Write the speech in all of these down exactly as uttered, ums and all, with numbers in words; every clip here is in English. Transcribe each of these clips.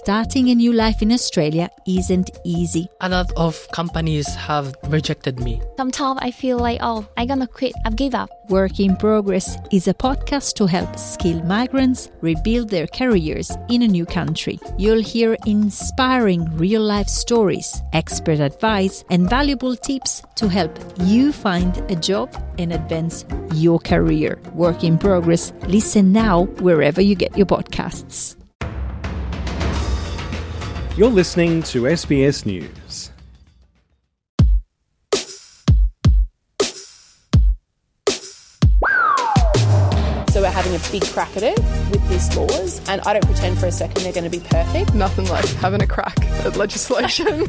starting a new life in Australia isn't easy. A lot of companies have rejected me. Sometimes I feel like, oh, I'm gonna quit, I've give up. Work in Progress is a podcast to help skilled migrants rebuild their careers in a new country. You'll hear inspiring real-life stories, expert advice, and valuable tips to help you find a job and advance your career. Work in Progress. Listen now wherever you get your podcasts. You're listening to S B S News. So we're having a big crack at it with these laws, and I don't pretend for a second they're going to be perfect. Nothing like having a crack at legislation.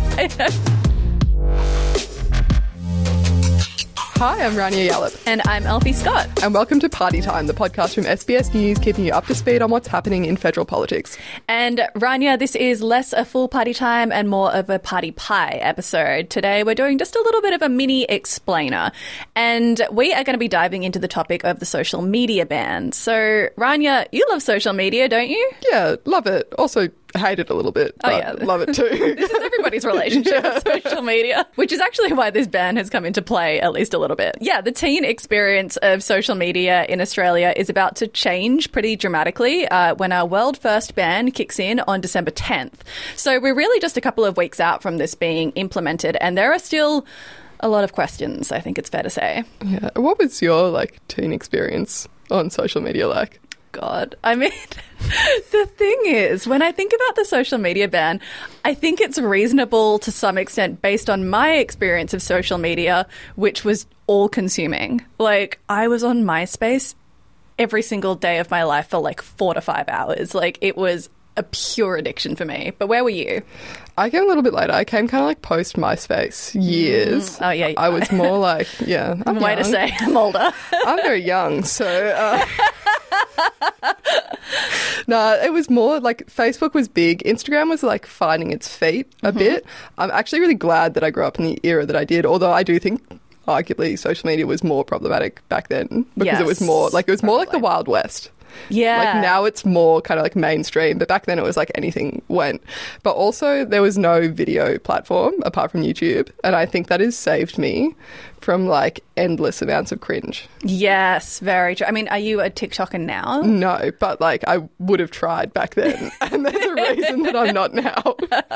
Hi, I'm Rania Yallop. And I'm Alfie Scott. And welcome to Party Time, the podcast from S B S News, keeping you up to speed on what's happening in federal politics. And Rania, this is less a full Party Time and more of a Party Pie episode. Today we're doing just a little bit of a mini explainer. And we are going to be diving into the topic of the social media ban. So, Rania, you love social media, don't you? Yeah, love it. Also, hate it a little bit, but oh, yeah. love it too. This is everybody's relationship yeah. with social media, which is actually why this ban has come into play at least a little bit. Yeah, the teen experience of social media in Australia is about to change pretty dramatically uh, when our world first ban kicks in on December tenth. So we're really just a couple of weeks out from this being implemented, and there are still a lot of questions, I think it's fair to say. Yeah. What was your like teen experience on social media like? God. I mean, the thing is, when I think about the social media ban, I think it's reasonable to some extent based on my experience of social media, which was all-consuming. Like, I was on MySpace every single day of my life for like four to five hours. Like, it was a pure addiction for me. But where were you? I came a little bit later. I came kind of like post MySpace years. Mm. Oh, yeah. I was more like, yeah. I'm Way young. to say I'm older. I'm very young, so... Uh, no, it was more like Facebook was big. Instagram was like finding its feet a mm-hmm. bit. I'm actually really glad that I grew up in the era that I did, although I do think arguably social media was more problematic back then because yes, it was more like it was probably. more like the Wild West. Yeah. Like now it's more kind of like mainstream, but back then it was like anything went. But also there was no video platform apart from YouTube. And I think that has saved me from like endless amounts of cringe. Yes, very true. I mean, are you a TikToker now? No, but like I would have tried back then. And there's a reason that I'm not now.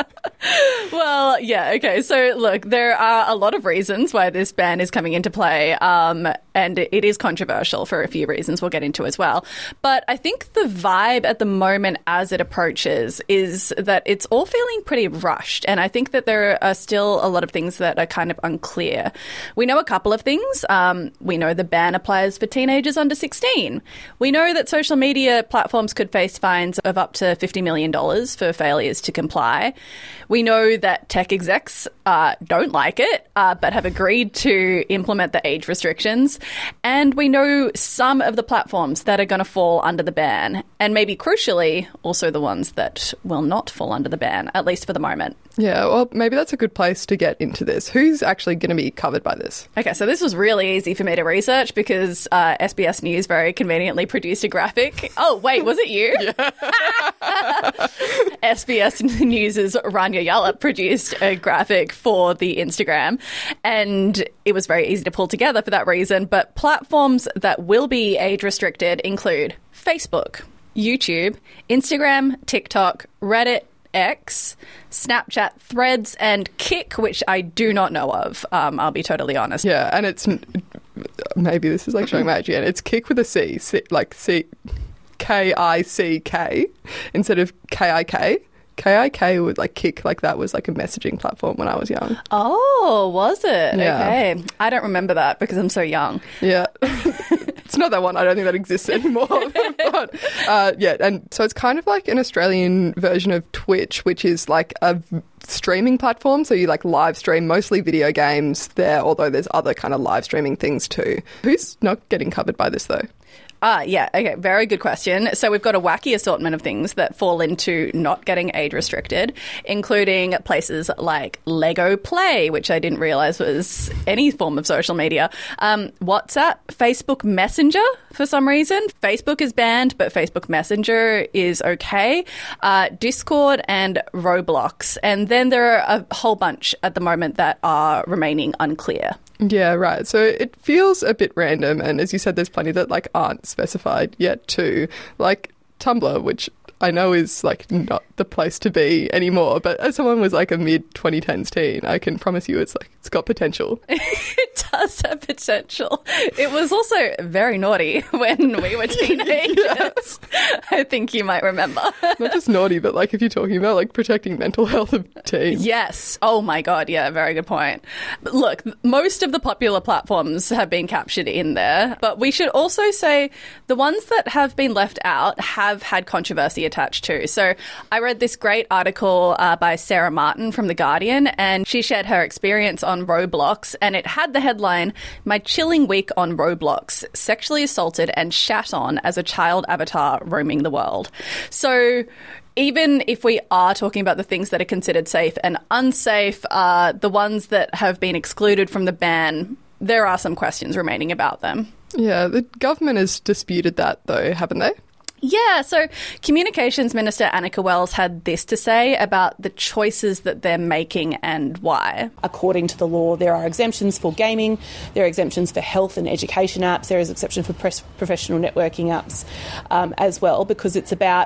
Well, yeah, okay. So look, there are a lot of reasons why this ban is coming into play. Um, and it is controversial for a few reasons we'll get into as well. But I think the vibe at the moment as it approaches is that it's all feeling pretty rushed. And I think that there are still a lot of things that are kind of unclear. We know a couple of things. Um, we know the ban applies for teenagers under sixteen. We know that social media platforms could face fines of up to fifty million dollars for failures to comply. We know that tech execs uh, don't like it, uh, but have agreed to implement the age restrictions. And we know some of the platforms that are going to fall under the ban, and maybe crucially, also the ones that will not fall under the ban, at least for the moment. Yeah, well, maybe that's a good place to get into this. Who's actually going to be covered by this? Okay, so this was really easy for me to research because uh, S B S News very conveniently produced a graphic. Oh, wait, was it you? Yeah. S B S News' Rania Yallop produced a graphic for the Instagram, and it was very easy to pull together for that reason. But platforms that will be age restricted include Facebook, YouTube, Instagram, TikTok, Reddit, X, Snapchat, Threads, and Kik, which I do not know of. Um, I'll be totally honest. Yeah, and it's maybe this is like showing my age again. It's Kik with a C, C like C, K I C K instead of K I K. K I K would like Kik, like that was like a messaging platform when I was young. Oh, was it? Yeah. Okay. I don't remember that because I'm so young. Yeah. It's not that one. I don't think that exists anymore. But uh, yeah, and so it's kind of like an Australian version of Twitch, which is like a v- streaming platform. So you like live stream mostly video games there, although there's other kind of live streaming things too. Who's not getting covered by this though? Ah, yeah. Okay. Very good question. So we've got a wacky assortment of things that fall into not getting age restricted, including places like Lego Play, which I didn't realize was any form of social media, um, WhatsApp, Facebook Messenger for some reason. Facebook is banned, but Facebook Messenger is okay. Uh, Discord and Roblox. And then there are a whole bunch at the moment that are remaining unclear. Yeah, right. So it feels a bit random, and as you said, there's plenty that like aren't specified yet too. Like Tumblr, which I know is like not the place to be anymore, but as someone was like a mid twenty tens teen, I can promise you it's like it's got potential. It does have potential. It was also very naughty when we were teenagers. Yeah. I think you might remember. Not just naughty, but like if you're talking about like protecting mental health of teens. Yes. Oh my God. Yeah, very good point. But look, most of the popular platforms have been captured in there, but we should also say the ones that have been left out have had controversy attached too. So I read this great article uh, by Sarah Martin from The Guardian, and she shared her experience on Roblox, and it had the headline, "My chilling week on Roblox, sexually assaulted and shat on as a child avatar roaming the world." So even if we are talking about the things that are considered safe and unsafe, uh, the ones that have been excluded from the ban, there are some questions remaining about them. Yeah, the government has disputed that though, haven't they? Yeah, so Communications Minister Annika Wells had this to say about the choices that they're making and why. According to the law, there are exemptions for gaming, there are exemptions for health and education apps, there is exception for press, professional networking apps um, as well, because it's about...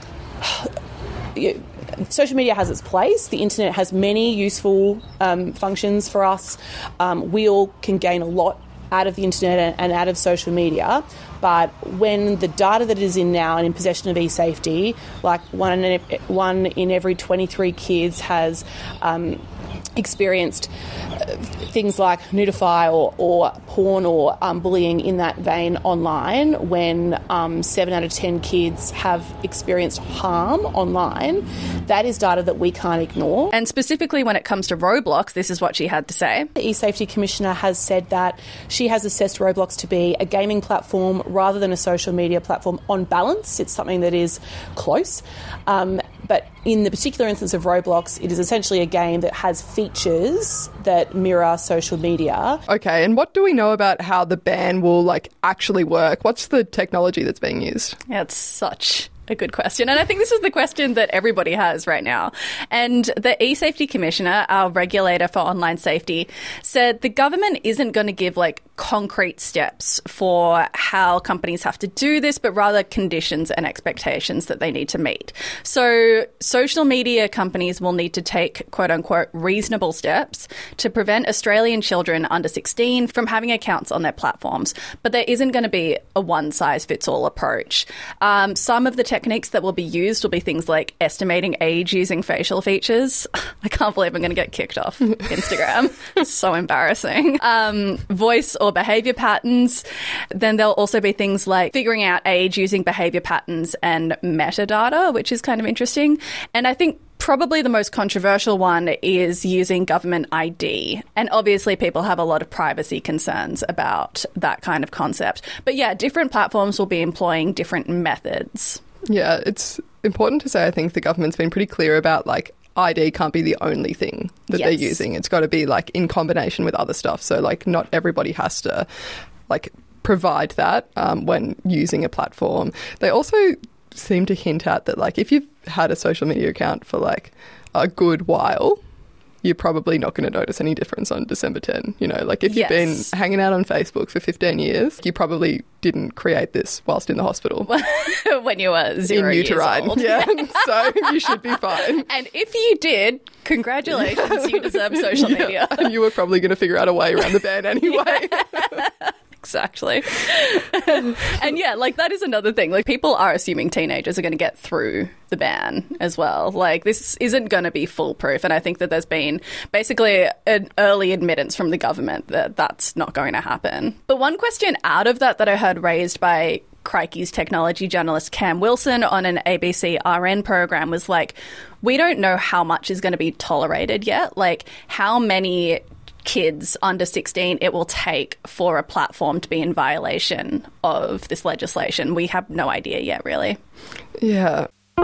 You, social media has its place. The internet has many useful um, functions for us. Um, we all can gain a lot out of the internet and, and out of social media. But when the data that is in now and in possession of eSafety, like one in, one in every twenty-three kids has um, experienced uh, things like nudify or, or porn or um, bullying in that vein online, when um, seven out of ten kids have experienced harm online, that is data that we can't ignore. And specifically when it comes to Roblox, this is what she had to say. The eSafety Commissioner has said that she has assessed Roblox to be a gaming platform rather than a social media platform. On balance, it's something that is close. Um, but in the particular instance of Roblox, it is essentially a game that has features that mirror social media. Okay, and what do we know about how the ban will like actually work? What's the technology that's being used? Yeah, it's such a good question. And I think this is the question that everybody has right now. And the eSafety Commissioner, our regulator for online safety, said the government isn't going to give like concrete steps for how companies have to do this, but rather conditions and expectations that they need to meet. So social media companies will need to take quote unquote reasonable steps to prevent Australian children under sixteen from having accounts on their platforms. But there isn't going to be a one size fits all approach. Um, some of the techniques that will be used will be things like estimating age using facial features. I can't believe I'm going to get kicked off Instagram. It's so embarrassing. Um, voice or behaviour patterns. Then there'll also be things like figuring out age using behaviour patterns and metadata, which is kind of interesting. And I think probably the most controversial one is using government I D. And obviously people have a lot of privacy concerns about that kind of concept. But yeah, different platforms will be employing different methods. Yeah, it's important to say, I think the government's been pretty clear about like I D can't be the only thing that yes. they're using. It's got to be like in combination with other stuff. So like not everybody has to like provide that um, when using a platform. They also seem to hint at that like if you've had a social media account for like a good while, you're probably not going to notice any difference on December tenth. You know, like if you've yes. been hanging out on Facebook for fifteen years, you probably didn't create this whilst in the hospital. When you were zero in years uterine. old. Yeah, so you should be fine. And if you did, congratulations, you deserve social yeah. media. And you were probably going to figure out a way around the ban anyway. Exactly. And yeah, like that is another thing. Like people are assuming teenagers are going to get through the ban as well. Like this isn't going to be foolproof. And I think that there's been basically an early admittance from the government that that's not going to happen. But one question out of that that I heard raised by Crikey's technology journalist Cam Wilson on an A B C R N program was like, we don't know how much is going to be tolerated yet. Like how many kids under sixteen it will take for a platform to be in violation of this legislation. We have no idea yet, really. Yeah.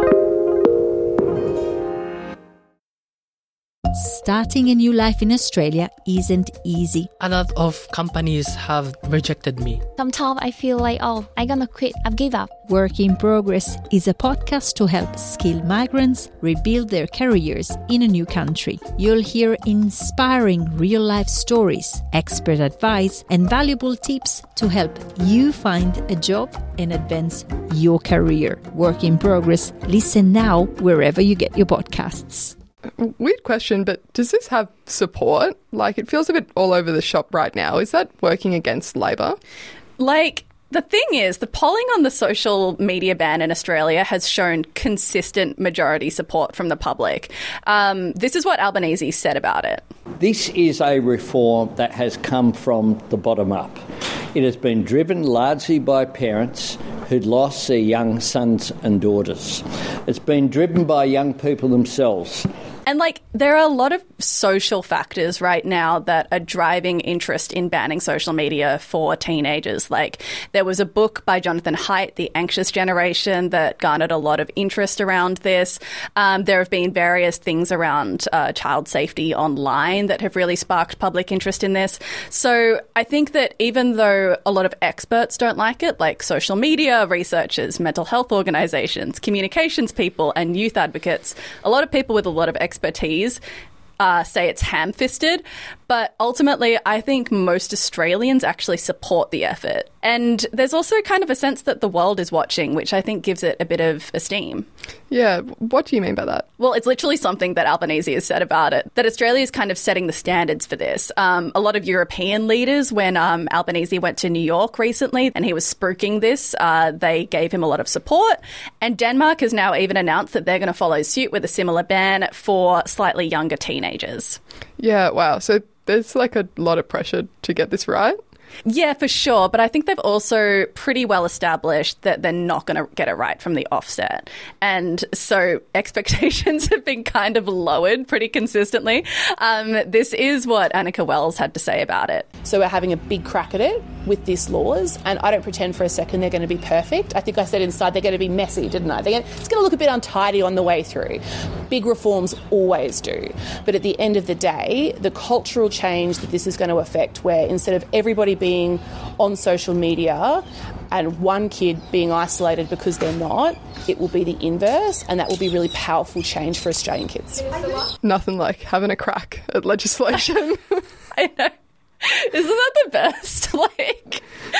Starting a new life in Australia isn't easy. A lot of companies have rejected me. Sometimes I feel like, oh, I'm gonna quit. I've give up. Work in Progress is a podcast to help skilled migrants rebuild their careers in a new country. You'll hear inspiring real-life stories, expert advice, and valuable tips to help you find a job and advance your career. Work in Progress. Listen now wherever you get your podcasts. Weird question, but does this have support? Like, it feels a bit all over the shop right now. Is that working against Labor? Like, the thing is, the polling on the social media ban in Australia has shown consistent majority support from the public. Um, this is what Albanese said about it. This is a reform that has come from the bottom up. It has been driven largely by parents who'd lost their young sons and daughters. It's been driven by young people themselves. And, like, there are a lot of social factors right now that are driving interest in banning social media for teenagers. Like, there was a book by Jonathan Haidt, The Anxious Generation, that garnered a lot of interest around this. Um, there have been various things around uh, child safety online that have really sparked public interest in this. So I think that even though a lot of experts don't like it, like social media researchers, mental health organisations, communications people and youth advocates, a lot of people with a lot of expertise expertise uh, say it's ham-fisted, but ultimately I think most Australians actually support the effort. And there's also kind of a sense that the world is watching, which I think gives it a bit of esteem. Yeah, what do you mean by that? Well, it's literally something that Albanese has said about it, that Australia is kind of setting the standards for this. Um, a lot of European leaders, when um, Albanese went to New York recently and he was spruiking this, uh, they gave him a lot of support. And Denmark has now even announced that they're going to follow suit with a similar ban for slightly younger teenagers. Yeah, wow. So there's like a lot of pressure to get this right. Yeah, for sure. But I think they've also pretty well established that they're not going to get it right from the offset. And so expectations have been kind of lowered pretty consistently. Um, this is what Annika Wells had to say about it. So we're having a big crack at it with these laws, and I don't pretend for a second they're going to be perfect. I think I said inside they're going to be messy, didn't I? They're going, it's going to look a bit untidy on the way through. Big reforms always do. But at the end of the day, the cultural change that this is going to affect, where instead of everybody being on social media and one kid being isolated because they're not, it will be the inverse, and that will be really powerful change for Australian kids. Nothing like having a crack at legislation. I know. Isn't that the best? Like,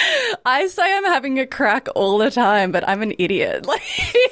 I say I'm having a crack all the time, but I'm an idiot. Like,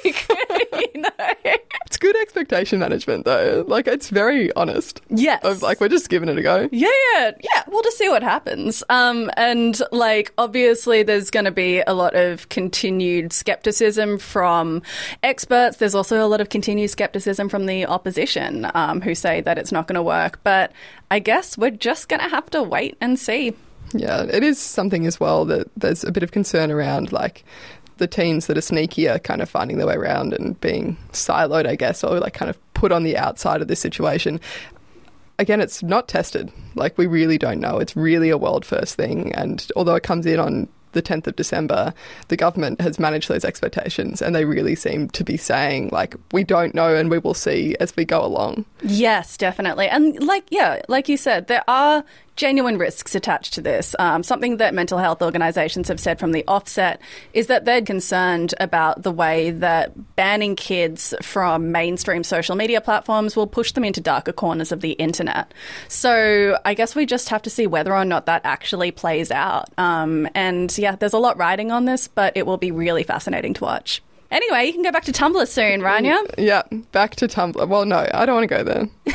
you know. It's good expectation management, though. Like, it's very honest. Yes. Of, like, we're just giving it a go. Yeah, yeah, yeah. We'll just see what happens. Um, and, like, obviously there's going to be a lot of continued skepticism from experts. There's also a lot of continued skepticism from the opposition, um, who say that it's not going to work. But I guess we're just going to have to wait and see. Yeah, it is something as well that there's a bit of concern around, like, the teens that are sneakier kind of finding their way around and being siloed, I guess, or like kind of put on the outside of this situation. Again, it's not tested. Like, we really don't know. It's really a world first thing. And although it comes in on the tenth of December, the government has managed those expectations, and they really seem to be saying, like, we don't know and we will see as we go along. Yes, definitely. And like, yeah, like you said, there are genuine risks attached to this. Um, something that mental health organisations have said from the offset is that they're concerned about the way that banning kids from mainstream social media platforms will push them into darker corners of the internet. So I guess we just have to see whether or not that actually plays out. Um, and yeah, there's a lot riding on this, but it will be really fascinating to watch. Anyway, you can go back to Tumblr soon, Rania. Yeah, back to Tumblr. Well, no, I don't want to go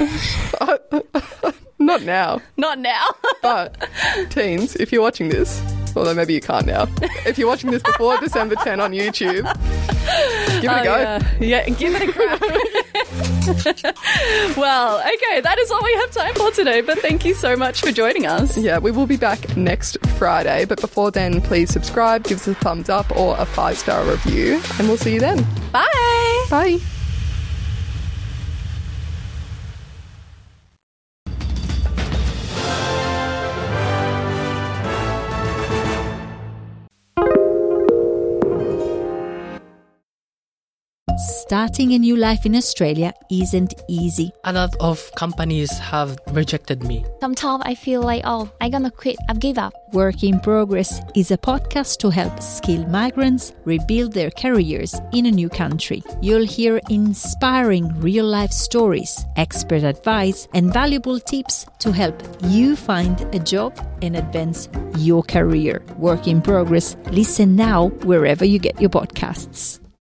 there. Not now. Not now. But teens, if you're watching this, although maybe you can't now, if you're watching this before December tenth on YouTube, give it oh, a go. Yeah. yeah, give it a crack. Well, okay, that is all we have time for today, but thank you so much for joining us. Yeah, we will be back next Friday, but before then, please subscribe, give us a thumbs up or a five-star review, and we'll see you then. Bye. Bye. starting a new life in Australia isn't easy. A lot of companies have rejected me. Sometimes I feel like, oh, I'm gonna quit. I've give up. Work in Progress is a podcast to help skilled migrants rebuild their careers in a new country. You'll hear inspiring real-life stories, expert advice, and valuable tips to help you find a job and advance your career. Work in Progress. Listen now wherever you get your podcasts.